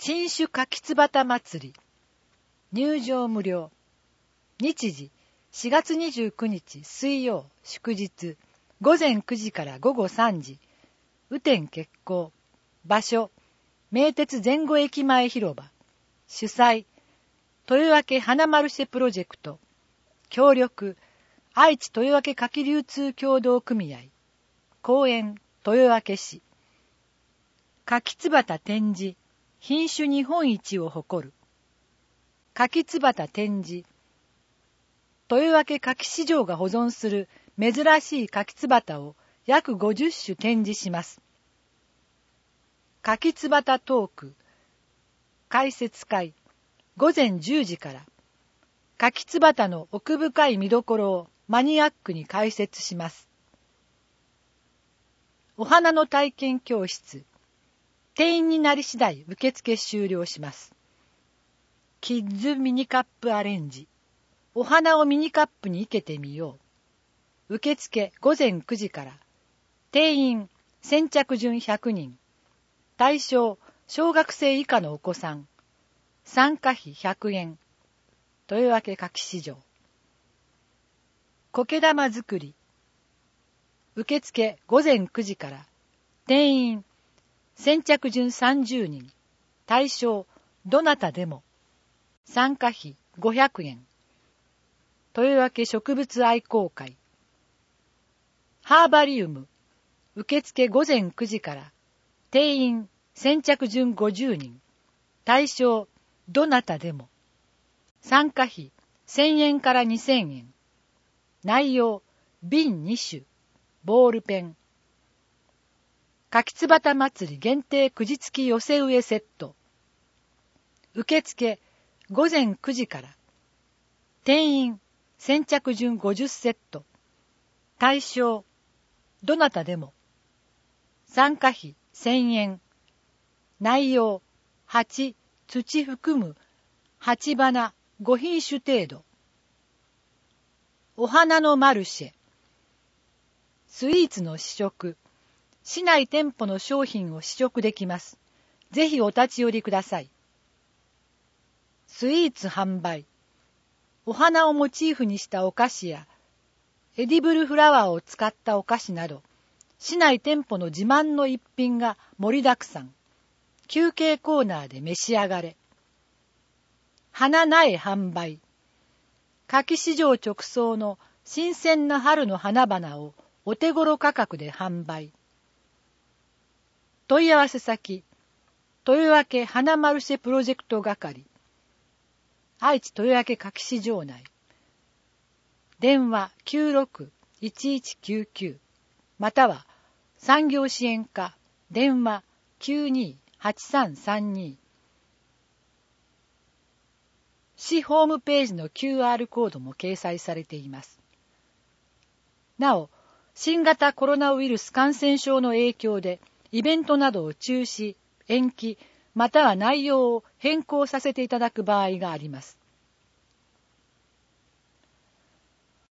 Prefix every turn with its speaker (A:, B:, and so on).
A: 新酒柿つばた祭り。入場無料。日時、4月29日水曜祝日、午前9時から午後3時。雨天決行。場所、名鉄前後駅前広場。主催、豊明花マルシェプロジェクト。協力、愛知豊明柿流通協同組合。公園、豊明市。柿つばた展示、品種日本一を誇る。柿つばた展示。豊明柿市場が保存する珍しい柿つばたを約50種展示します。柿つばたトーク。解説会。午前10時から。柿つばたの奥深い見どころをマニアックに解説します。お花の体験教室。定員になり次第受付終了します。キッズミニカップアレンジ。お花をミニカップに生けてみよう。受付午前9時から。定員先着順100人。対象小学生以下のお子さん。参加費100円。豊明柿市場。苔玉作り。受付午前9時から。定員先着順30人。対象どなたでも。参加費500円。豊明植物愛好会。ハーバリウム。受付午前9時から。定員先着順50人。対象どなたでも。参加費1000円から2000円。内容瓶2種。ボールペン。柿つばた祭り限定くじ付き寄せ植えセット。受付午前9時から。定員先着順50セット。対象どなたでも。参加費1000円。内容鉢、土含む鉢花5品種程度。お花のマルシェ。スイーツの試食。市内店舗の商品を試食できます。ぜひお立ち寄りください。スイーツ販売。お花をモチーフにしたお菓子や、エディブルフラワーを使ったお菓子など、市内店舗の自慢の一品が盛りだくさん。休憩コーナーで召し上がれ。花苗販売。柿市場直送の新鮮な春の花々をお手頃価格で販売。問い合わせ先、豊明花マルシェプロジェクト係。愛知豊明柿市場内。電話96-1199または産業支援課電話92-8332。市ホームページの QR コードも掲載されています。なお、新型コロナウイルス感染症の影響でイベントなどを中止、延期、または内容を変更させていただく場合があります。